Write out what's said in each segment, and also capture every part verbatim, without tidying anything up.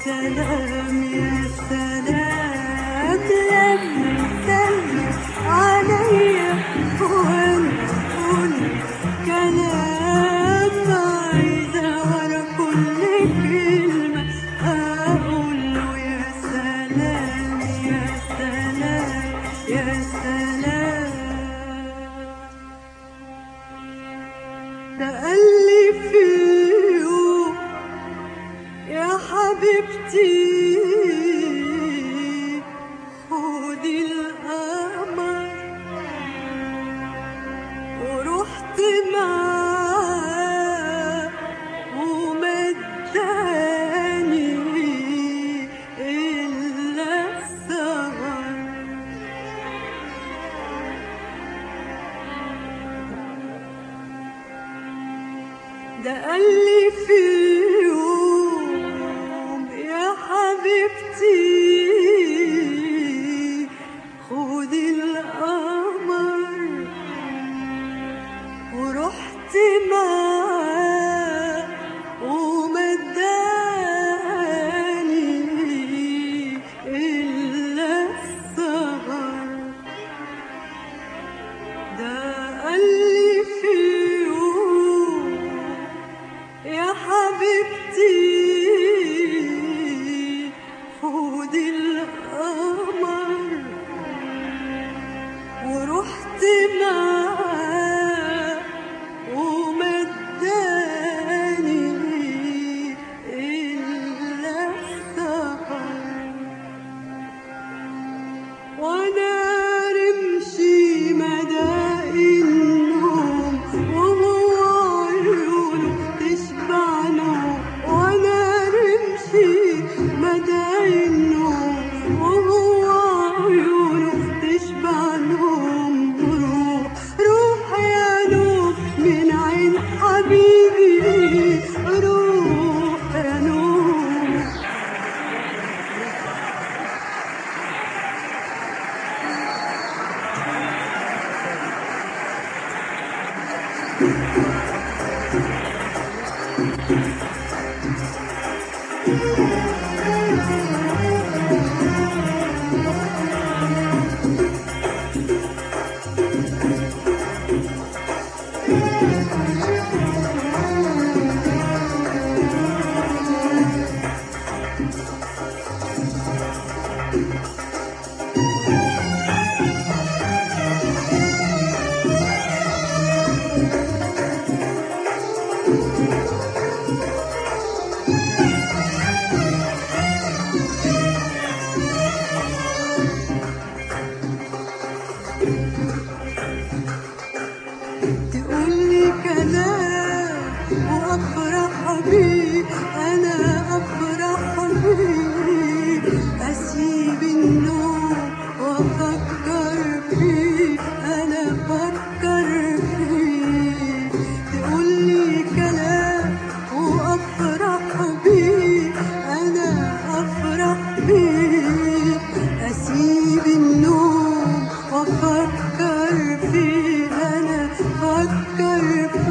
سلام يا سلام لما تسلم عليا وانا اقول كلام عايزة ورا كل كلمة اقوله يا سلام يا سلام يا سلام. ده قال لي في يوم يا حبيبتي خدي القمر ورحت معاه ومداني إلا السهر. ده قال لي في يوم يا حبيبتي خدي القمر ورحت معاه ومداني إلا السهر. ده قال لي في يوم يا حبيبتي خدي القمر ورحت معاه ومداني إلا السهر. وانا رمشي مدى النوم وهو عيونه تشبع نوم. وانا رمشي مدى النوم وهو عيونه تشبع نوم. روح روح يا نوم من عين حبيبي روح يا نوم. تقولي كلام وافرح بيه انا افرح بيه. اسيب النوم وافكر فيه انا افكر فيه. تقولي كلام وافرح بيه انا افرح بيه. اسيب النوم وافكر فيه انا افكر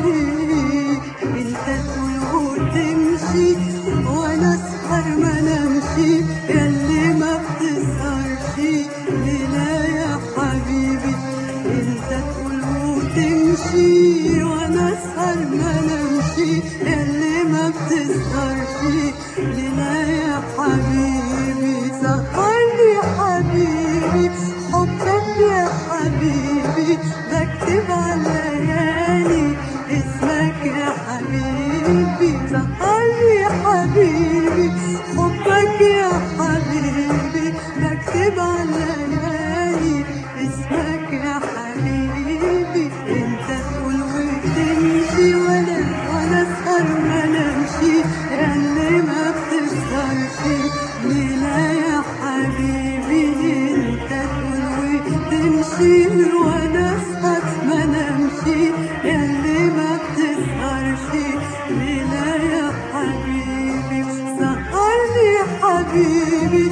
فيه. انت تقول وتمشي وانا اسهر ما نمشي ياللي ما بتسهرش ليلة يا حبيبي. انت تقول وتمشي وانا اسهر ما نمشي ياللي ما بتسهرش ليلة يا حبيبي. سهرني يا حبيبي حبك يا حبيبي بكتب على ليالي اسمك يا حبيبي. سهرني يا حبيبي حبك يا حبيبي بكتب على ليالي اسمك يا حبيبي. انت تقول وتمشي وانا وانا اسهر ما نمشي اللي ما بتسهرش ليلة يا حبيبي. انت تقول وتمشي وانا اسهر ما نمشي اللي ما بتسهرش ليلة يا حبيبي. سهرني يا حبيبي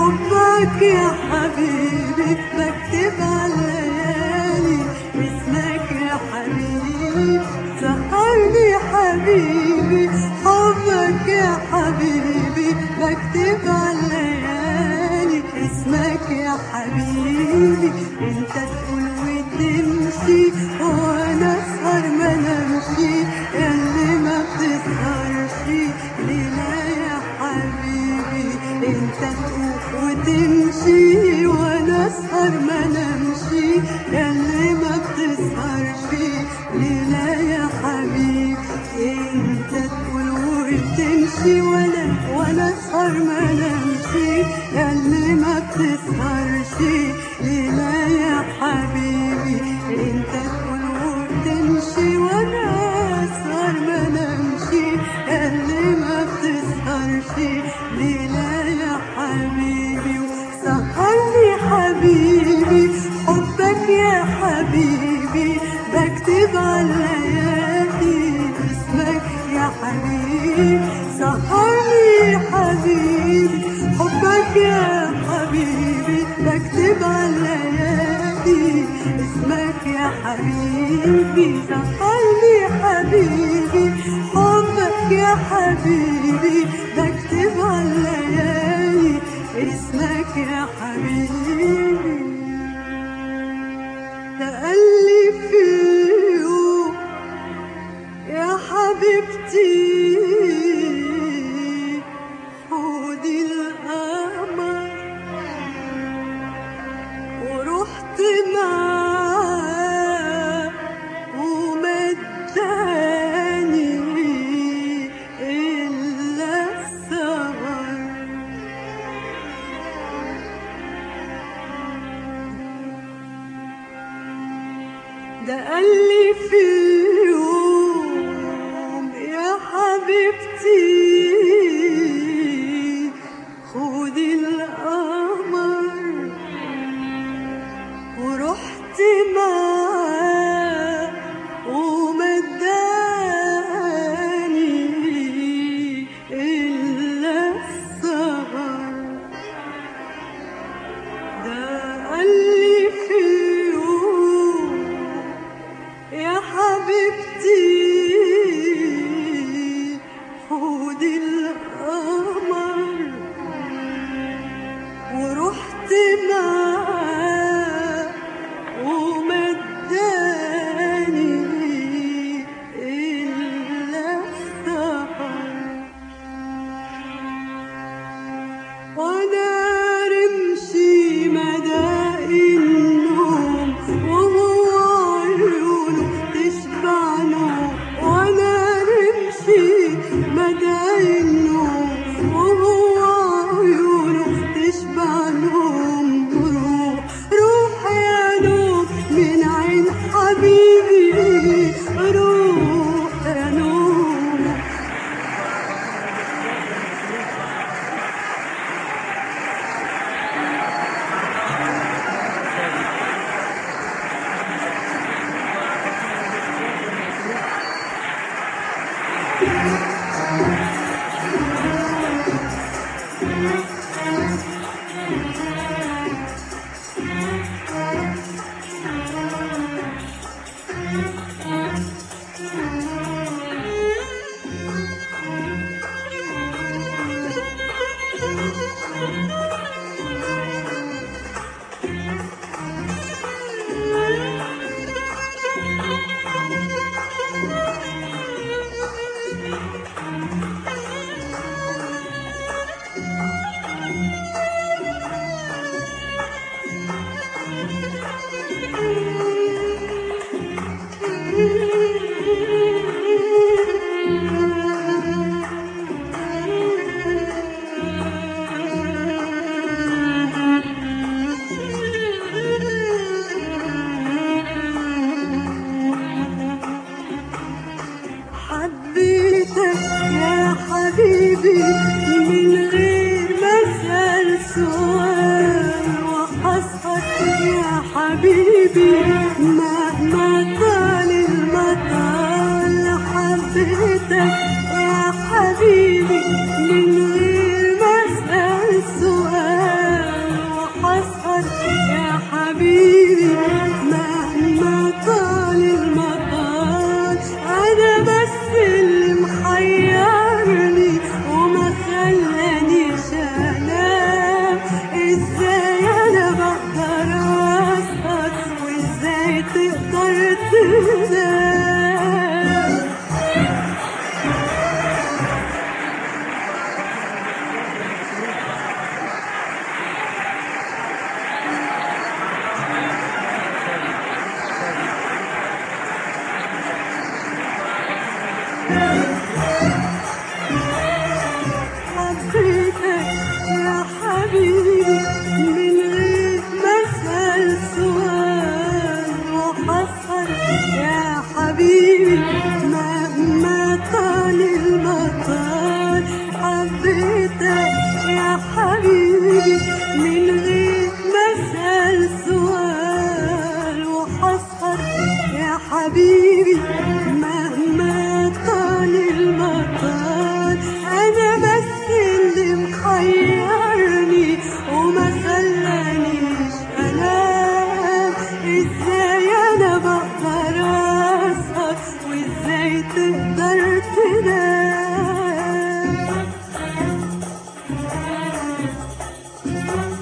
حبك يا حبيبي بكتب على ليالي اسمك يا حبيبي. سهرني يا حبيبي حبك يا حبيبي بكتب عالليالي اسمك يا حبيبي. انت تقول وتمشي وانا اسهر ما نمشي، ياللي ما بتسهرش ليلة يا حبيبي. انت تقول وتمشي وانا اسهر ما نمشي، ياللي ما بتسهرش ليلة يا حبيبي. انت تقول وتمشي وانا وانا اسهر ما نمشي، ياللي ما بتسهرش ليلة يا حبيبي. انت تقول وتمشي وانا اسهر ما نمشي، ياللي ما بتسهرش ليلة يا حبيبي. سهرني حبيبي حبك يا حبيبي، بكتب عالليالي اسمك يا حبيبي. سهرني حبيبي حبك يا حبيبي، بكتب عالليالي اسمك يا حبيبي. سهرني حبيبي حبك يا حبيبي، بكتب عالليالي اسمك يا حبيبي. تألف في يوم يا حبيبتي حودي القمر، ورحت معاه ومداني إلا السهر. ده قالي في يوم يا حبيبتي خدي القمر، ورحت معاه ومداني إلا السهر. ده قالي في يوم يا حبيبتي خدي القمر، ورحت معاه ومداني إلا السهر. وانا رمشي مدى النوم وهو عيونه تشبع نوم. وانا رمشي مدى النوم وهو عيونه تشبع نوم. روح روح يا نوم من عين حبيبي، روح يا نوم. حبيتك يا حبيبي من غير ما اسأل سؤال، وحسهر يا حبيبي مهما طال المطال. حبيتك يا حبيبي من غير ما اسأل سؤال، وحسهر يا حبيبي مهما طال المطال. انا بس اللي محيرني وما خلاني حبيبي من غير ما اسأل سؤال، وحسهر يا حبيبي مهما طال المطال. انا بس اللي محيرني وما خلانيش انام، ازاي انا بقدر اسهر وازاي تقدر تنام.